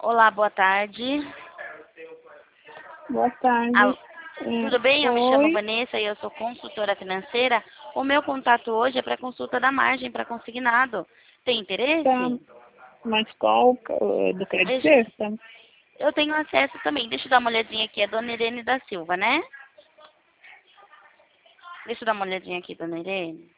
Olá, boa tarde. Boa tarde. Ah, tudo bem? Eu me chamo Oi. Vanessa e eu sou consultora financeira. O meu contato hoje é para consulta da margem para consignado. Tem Tá. interesse? Mas qual do Credit Deixa- Suisse? Eu tenho acesso também. Deixa eu dar uma olhadinha aqui. É Dona Irene da Silva, né? Deixa eu dar uma olhadinha aqui, Dona Irene.